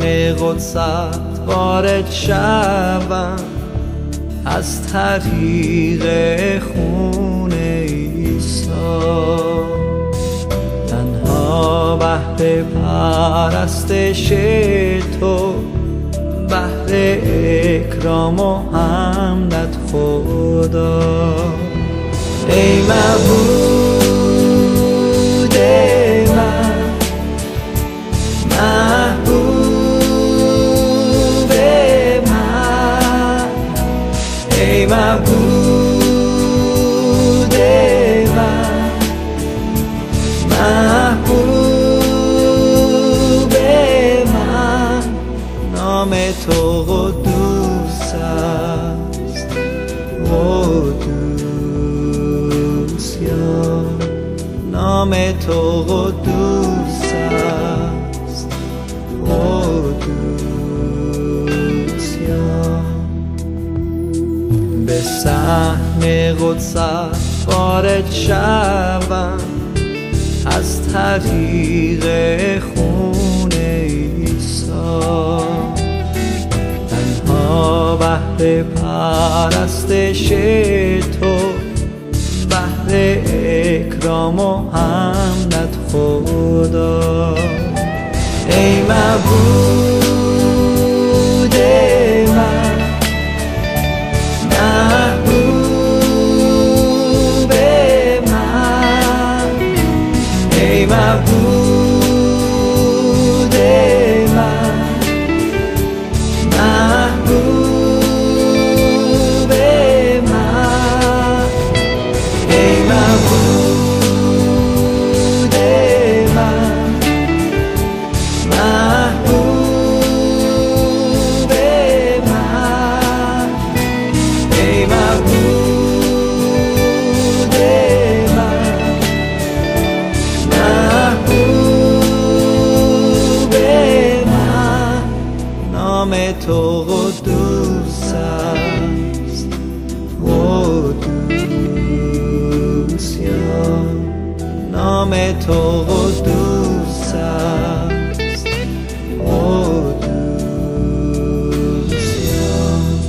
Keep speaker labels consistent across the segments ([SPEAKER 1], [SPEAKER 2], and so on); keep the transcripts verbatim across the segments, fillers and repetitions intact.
[SPEAKER 1] قدست وارد شوم از طریق خون عیسی، تنها بهر پرستش تو، بهر اکرام و حمدت خدا. ای معبود من، محبوب من، ای معبود من، محبوب من. نام تو قدوس است، قدوس یا نام تو قدوس است، قدوس یا. به صحن قدست وارد شوم از طریق خون عیسی، تنها بهر پرستش تو، بهر اکرام و حمدت خدا. ای معبود من، محبوب من، ای معبود من، محبوب من، ای معبود من، محبوب من، ای معبود من، محبوب من. نام تو قدوس است، قدوس یا نام تو قدوس است، قدوس یا.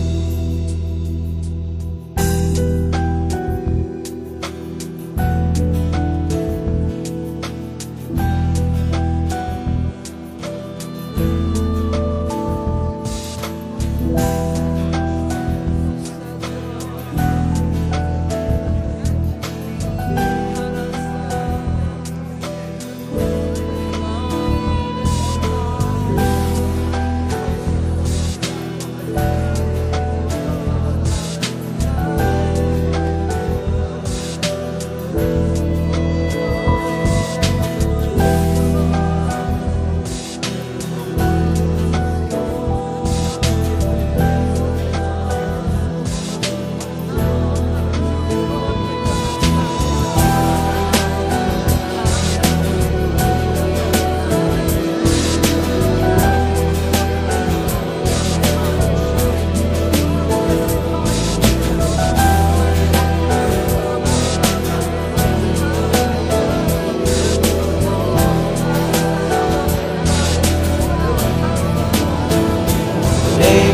[SPEAKER 1] ای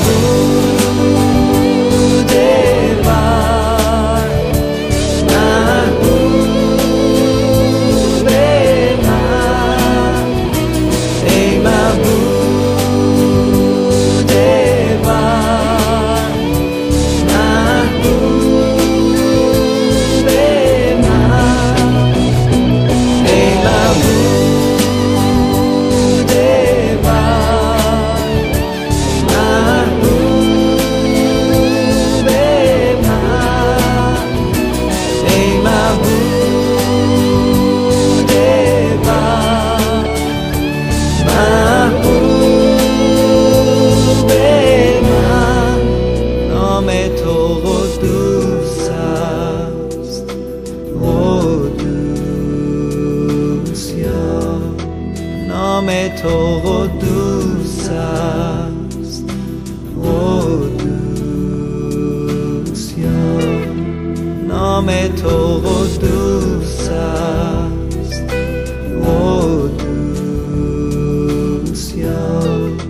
[SPEAKER 1] معبود من، محبوب من، ای معبود من، محبوب من، ای معبود من، محبوب من، ای معبود من، محبوب من. نام تو قدوس است، قدوس یا نام تو قدوس است، قدوس یا نام تو قدوس است، قدوس یا.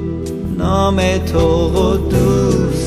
[SPEAKER 1] نام تو قدوس